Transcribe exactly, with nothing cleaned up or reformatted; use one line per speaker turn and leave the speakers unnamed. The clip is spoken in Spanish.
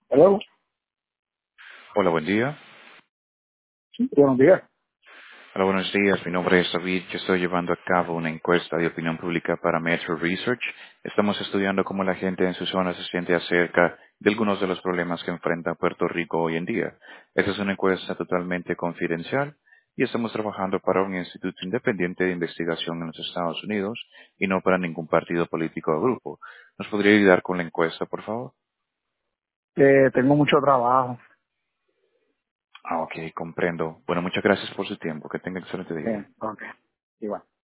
Hello.
Hola, buen día.
Sí, buenos días.
Hola, buenos días. Mi nombre es David. Yo estoy llevando a cabo una encuesta de opinión pública para Metro Research. Estamos estudiando cómo la gente en su zona se siente acerca de algunos de los problemas que enfrenta Puerto Rico hoy en día. Esta es una encuesta totalmente confidencial y estamos trabajando para un instituto independiente de investigación en los Estados Unidos y no para ningún partido político o grupo. ¿Nos podría ayudar con la encuesta, por favor?
Eh, tengo mucho trabajo.
Ah, ok, comprendo. Bueno, muchas gracias por su tiempo. Que tenga excelente día.
Bien, ok. Igual.